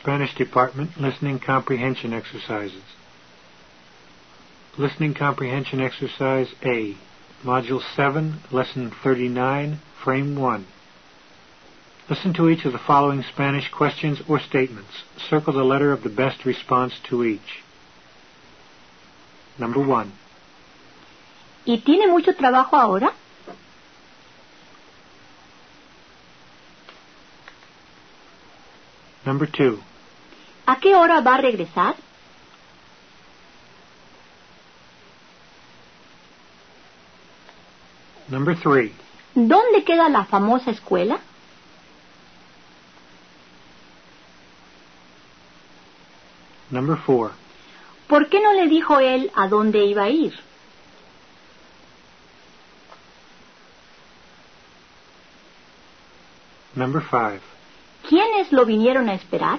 Spanish Department Listening Comprehension Exercises. Listening Comprehension Exercise A, Module 7, Lesson 39, Frame 1. Listen to each of the following Spanish questions or statements. Circle the letter of the best response to each. Number 1. ¿Y tiene mucho trabajo ahora? Number 2. ¿A qué hora va a regresar? Number 3. ¿Dónde queda la famosa escuela? Number 4. ¿Por qué no le dijo él a dónde iba a ir? Number 5. ¿Quiénes lo vinieron a esperar?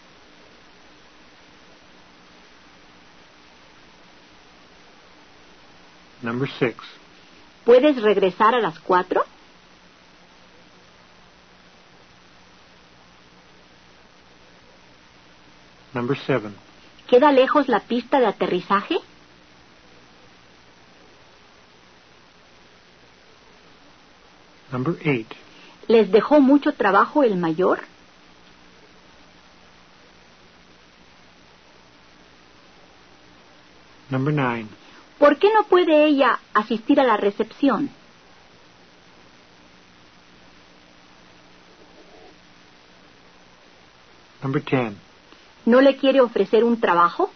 Number 6. ¿Puedes regresar a las 4? Number 7. ¿Queda lejos la pista de aterrizaje? Number 8. ¿Les dejó mucho trabajo el mayor? Number 9. ¿Por qué no puede ella asistir a la recepción? Number 10. ¿No le quiere ofrecer un trabajo?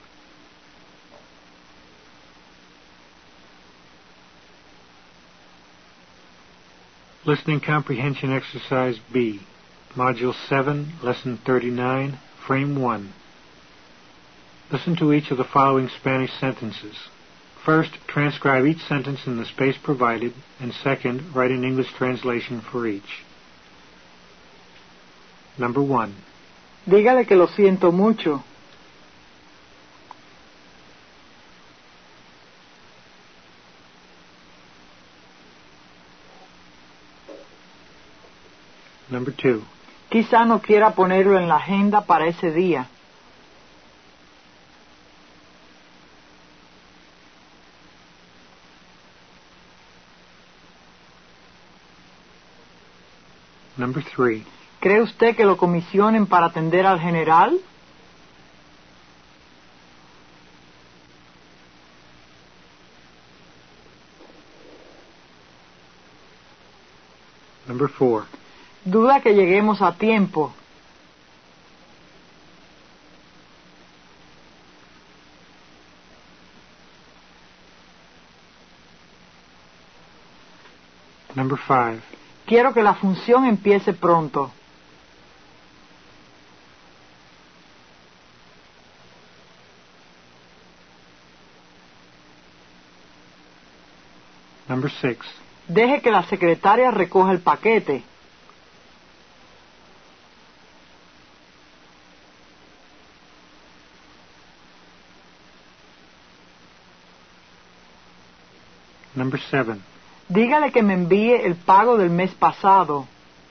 Listening Comprehension Exercise B, Module 7, Lesson 39, Frame 1. Listen to each of the following Spanish sentences. First, transcribe each sentence in the space provided, and second, write an English translation for each. Number 1. Dígale que lo siento mucho. Number 2. Quizá no quiera ponerlo en la agenda para ese día. Number 3. ¿Cree usted que lo comisionen para atender al general? Number 4. Duda que lleguemos a tiempo. Number 5. Quiero que la función empiece pronto. Number 6. Deje que la secretaria recoja el paquete. Number 7. Dígale que me envíe el pago del mes pasado.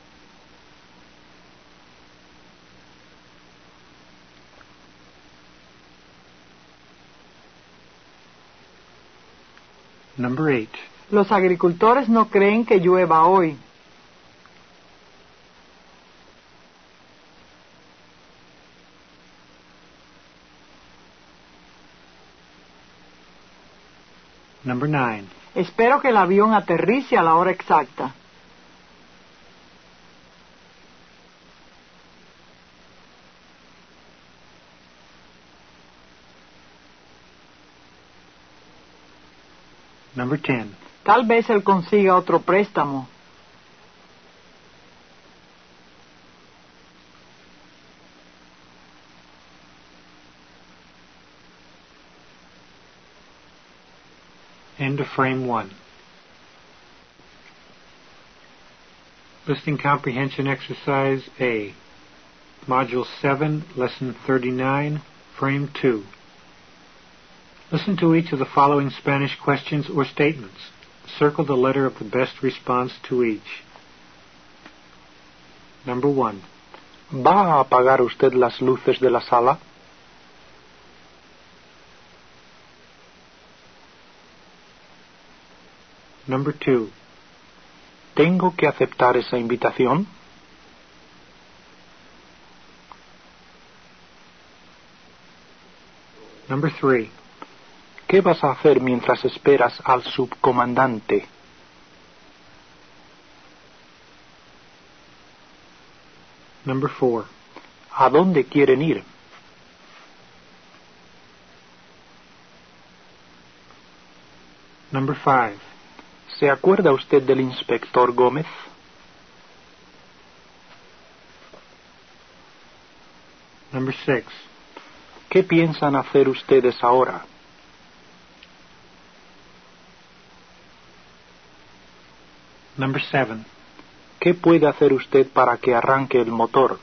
Number 8. Los agricultores no creen que llueva hoy. Number 9. Espero que el avión aterrice a la hora exacta. Number 10. Tal vez él consiga otro préstamo. End of Frame 1. Listening Comprehension Exercise A, Module 7, Lesson 39, Frame 2. Listen to each of the following Spanish questions or statements. Circle the letter of the best response to each. Number 1. ¿Va a apagar usted las luces de la sala? Number 2. ¿Tengo que aceptar esa invitación? Number 3. ¿Qué vas a hacer mientras esperas al subcomandante? Number 4. ¿A dónde quieren ir? Number 5. ¿Se acuerda usted del inspector Gómez? Number 6. ¿Qué piensan hacer ustedes ahora? Number 7. ¿Qué puede hacer usted para que arranque el motor?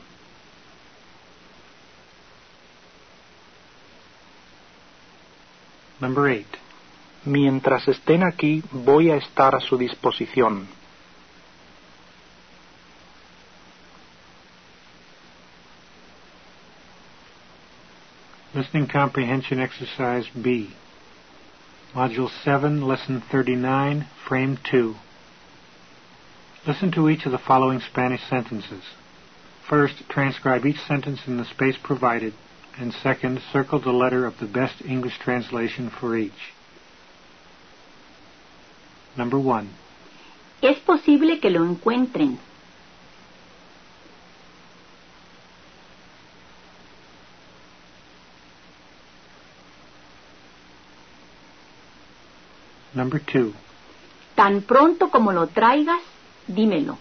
Number 8. Mientras estén aquí, voy a estar a su disposición. Listening Comprehension Exercise B. Module 7, Lesson 39, Frame 2. Listen to each of the following Spanish sentences. First, transcribe each sentence in the space provided, and second, circle the letter of the best English translation for each. Number 1. Es posible que lo encuentren. Number 2. Tan pronto como lo traigas, dímelo.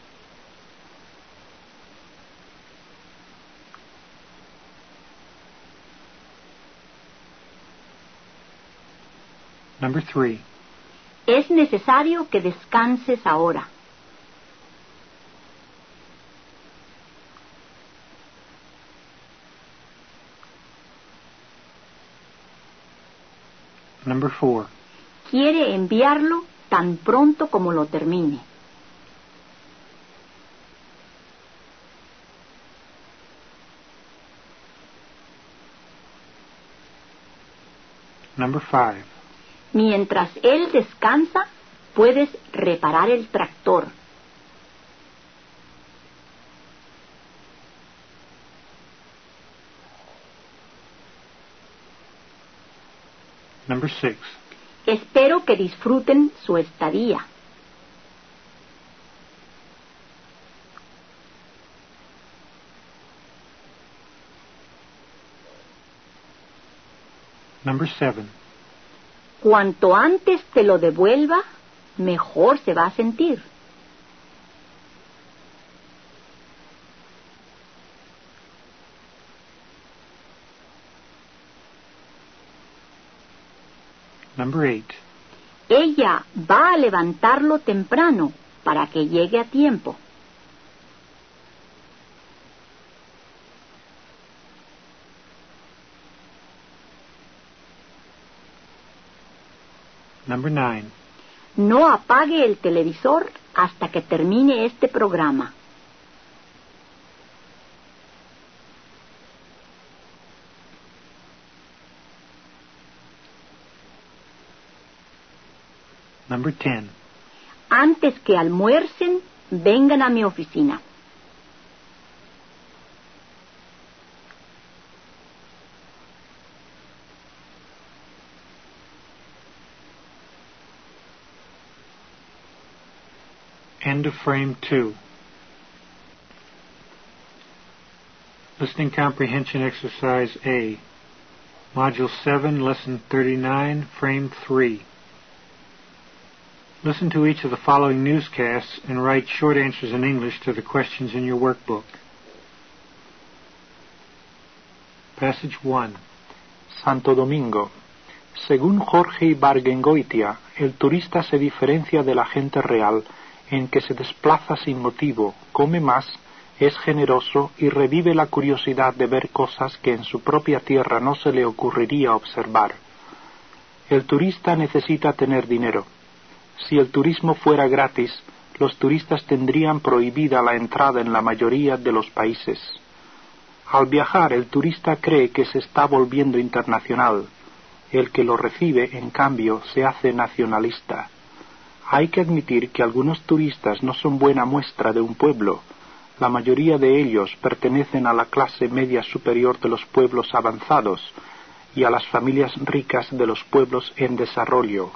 Number 3. Es necesario que descanses ahora. Number 4. Quiere enviarlo tan pronto como lo termine. Number 5. Mientras él descansa, puedes reparar el tractor. Number 6. Espero que disfruten su estadía. Number 7. Cuanto antes te lo devuelva, mejor se va a sentir. Number 8. Ella va a levantarlo temprano para que llegue a tiempo. Number 9. No apague el televisor hasta que termine este programa. Number 10. Antes que almuercen, vengan a mi oficina. End of Frame 2. Listening Comprehension Exercise A. Module 7, Lesson 39, Frame 3. Listen to each of the following newscasts and write short answers in English to the questions in your workbook. Passage 1. Santo Domingo. Según Jorge Ibargüengoitia, el turista se diferencia de la gente real en que se desplaza sin motivo, come más, es generoso y revive la curiosidad de ver cosas que en su propia tierra no se le ocurriría observar. El turista necesita tener dinero. Si el turismo fuera gratis, los turistas tendrían prohibida la entrada en la mayoría de los países. Al viajar, el turista cree que se está volviendo internacional. El que lo recibe, en cambio, se hace nacionalista. Hay que admitir que algunos turistas no son buena muestra de un pueblo. La mayoría de ellos pertenecen a la clase media superior de los pueblos avanzados y a las familias ricas de los pueblos en desarrollo.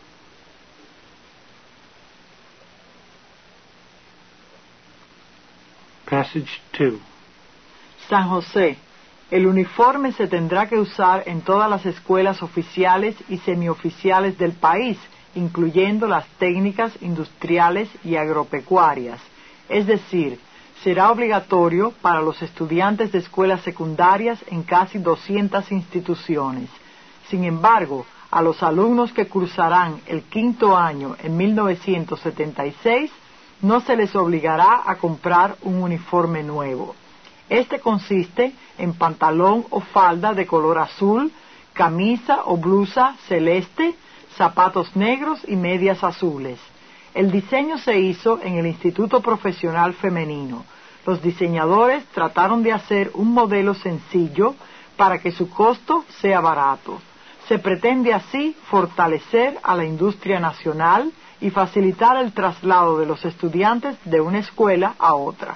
Passage 2. San José. El uniforme se tendrá que usar en todas las escuelas oficiales y semioficiales del país, incluyendo las técnicas industriales y agropecuarias. Es decir, será obligatorio para los estudiantes de escuelas secundarias en casi 200 instituciones. Sin embargo, a los alumnos que cursarán el quinto año en 1976, no se les obligará a comprar un uniforme nuevo. Este consiste en pantalón o falda de color azul, camisa o blusa celeste, zapatos negros y medias azules. El diseño se hizo en el Instituto Profesional Femenino. Los diseñadores trataron de hacer un modelo sencillo para que su costo sea barato. Se pretende así fortalecer a la industria nacional y facilitar el traslado de los estudiantes de una escuela a otra.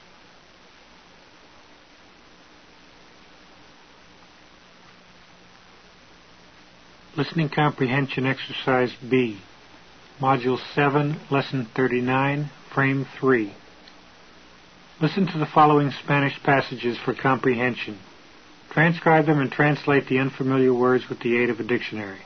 Listening Comprehension Exercise B, Module 7, Lesson 39, Frame 3. Listen to the following Spanish passages for comprehension. Transcribe them and translate the unfamiliar words with the aid of a dictionary.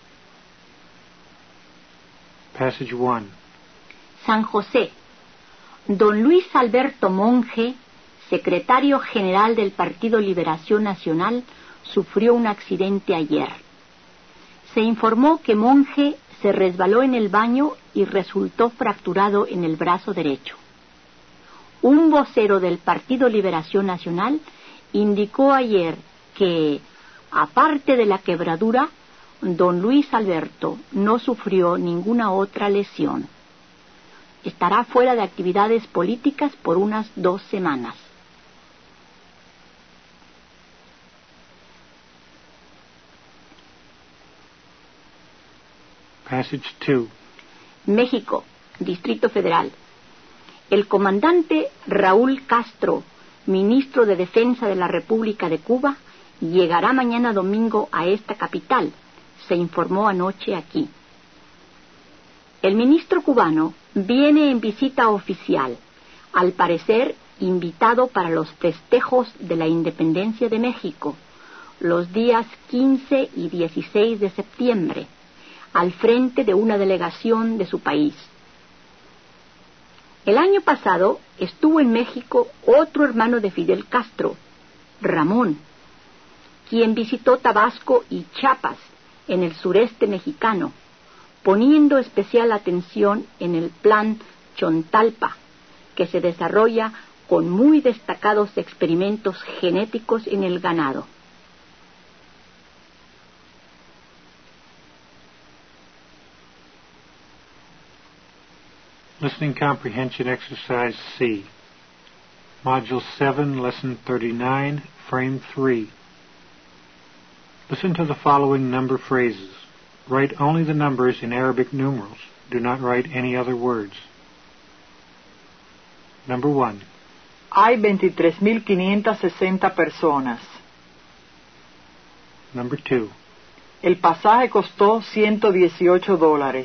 Passage 1. San José. Don Luis Alberto Monge, secretario general del Partido Liberación Nacional, sufrió un accidente ayer. Se informó que Monge se resbaló en el baño y resultó fracturado en el brazo derecho. Un vocero del Partido Liberación Nacional indicó ayer que, aparte de la quebradura, don Luis Alberto no sufrió ninguna otra lesión. Estará fuera de actividades políticas por unas 2 semanas. Passage 2. México, Distrito Federal. El comandante Raúl Castro, ministro de Defensa de la República de Cuba, llegará mañana domingo a esta capital, se informó anoche aquí. El ministro cubano viene en visita oficial, al parecer invitado para los festejos de la independencia de México, los días 15 y 16 de septiembre, al frente de una delegación de su país. El año pasado estuvo en México otro hermano de Fidel Castro, Ramón, quien visitó Tabasco y Chiapas, en el sureste mexicano, poniendo especial atención en el plan Chontalpa, que se desarrolla con muy destacados experimentos genéticos en el ganado. Listening Comprehension Exercise C, Module 7, Lesson 39, Frame 3. Listen to the following number phrases. Write only the numbers in Arabic numerals. Do not write any other words. Number 1. Hay 23.560 personas. Number 2. El pasaje costó $118.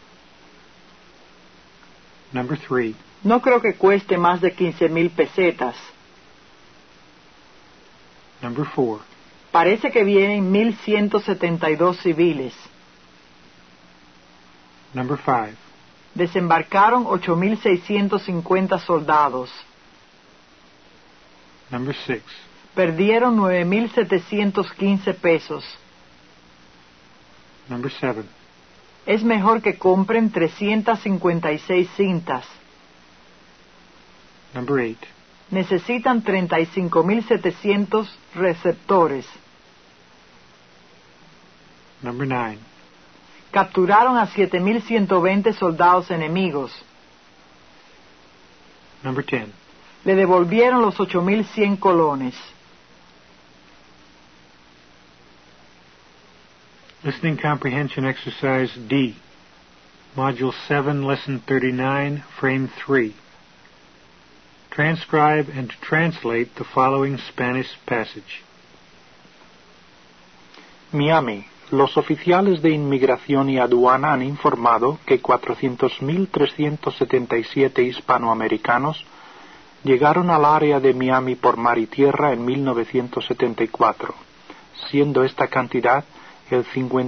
Number 3. No creo que cueste más de 15.000 pesetas. Number 4. Parece que vienen 1.172 civiles. Number 5. Desembarcaron 8.650 soldados. Number 6. Perdieron 9.715 pesos. Number 7. Es mejor que compren 356 cintas. Number 8. Necesitan 35.700 receptores. Number 9. Capturaron a 7.120 soldados enemigos. Number 10. Le devolvieron los 8,100 colones. Listening Comprehension Exercise D. Module 7, Lesson 39, Frame 3. Transcribe and translate the following Spanish passage. Miami. Los oficiales de inmigración y aduana han informado que 400.377 hispanoamericanos llegaron al área de Miami por mar y tierra en 1974, siendo esta cantidad el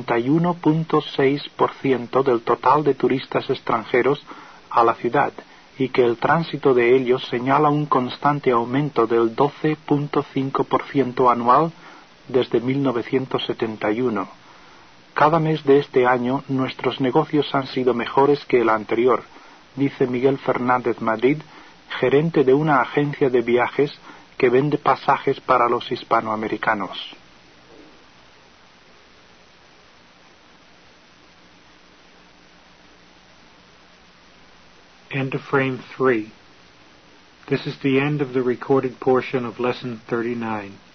51.6% del total de turistas extranjeros a la ciudad, y que el tránsito de ellos señala un constante aumento del 12.5% anual desde 1971. Cada mes de este año nuestros negocios han sido mejores que el anterior, dice Miguel Fernández Madrid, gerente de una agencia de viajes que vende pasajes para los hispanoamericanos. End of Frame 3. This is the end of the recorded portion of Lesson 39.